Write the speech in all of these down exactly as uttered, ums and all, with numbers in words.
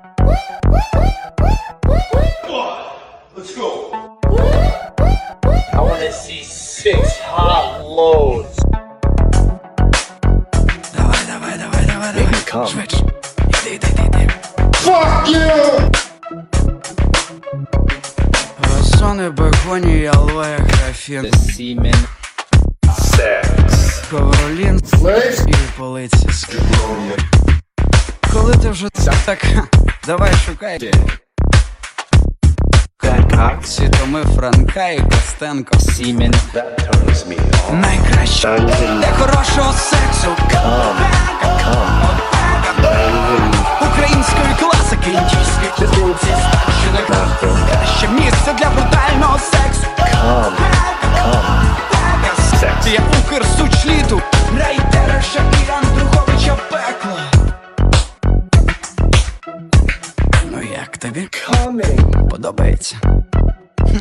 Let's go. I wanna see six hot loads. Давай, давай, давай, давай, давай. Come. Швидше. Іди, іди, іди, іди. Fuck you! Вазони, бегоні, алоє, графін. Semen. Sex. Ковролін Slaves? і полиці з квітами. Коли ти вже так, давай шукай. Акції, то ми Франка і Костенко. Semen. That turns me on. Найкраще Dungeon. для хорошого сексу. Come. Come. Dungeon. Української класики, індійської традиції, спадщини. Краще місце для брутального сексу. Come. Come. Sex. Я Укрсучліту, Райдереша і Андруховича пекло. Ну як тобі? Coming. Подобається? Хм.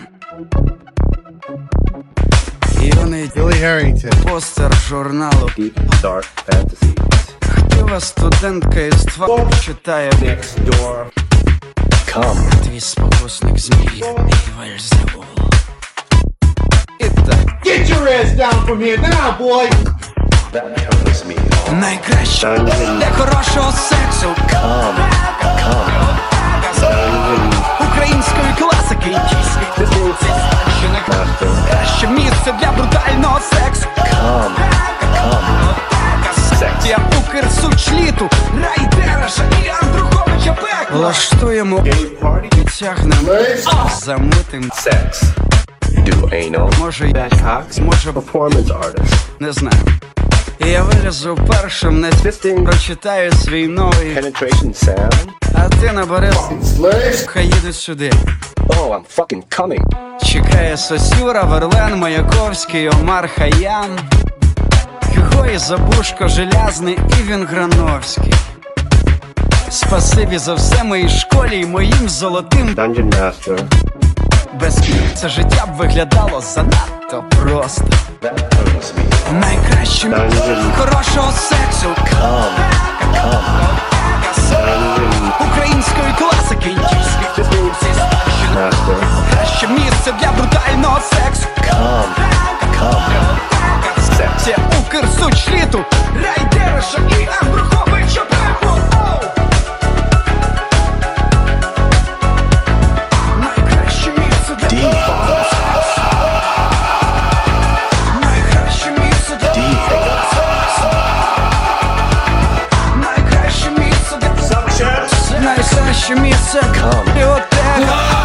Юний Billy Harrington. постер журналу. Deep dark fantasies. Хтива студентка із два читає Next door. Come. твій спокусник змій і Вельзевул. І так. Get your ass down from here now, boy! That turns me on. Найкраще Dungeon. для хорошого сексу. Come. Come. Dungeon. Української класики, індійської традиції, спадщини. Краще місце для брутального сексу. Come. Come. Sex. Я Укрсучліту, Райдереша і Андруховича пекло. Влаштуємо Gay party. і тягнемо Slaves? замутим. Sex. Do anal. Може й Cox. може Performance artist. не знаю. І я вилізу першим на Fisting. прочитаю свій новий, Penetration sound. а ти набери, Slaves? хай їдуть сюди. Oh, I'm fucking coming. Чекає Сосюра, Верлен, Маяковський, Омар Хаян, Його і Забушко, Желязний і Вінграновський. Спасибі за все моїй школі і моїм золотим. Dungeon master. Без це життя б виглядало занадто просто. That turns me on. Найкраще Dungeon. хорошого сексу. Come. Come. Dungeon Української класики, індійської традиції, спадщини. master. Краще місце для брутального сексу. Come. Come. Sex. Це Укрсучліту, Райдереша і Андруховича пекло. Найкраще місце для Default. Найкраще місце для Найкраще місце для Найкраще місце Come. для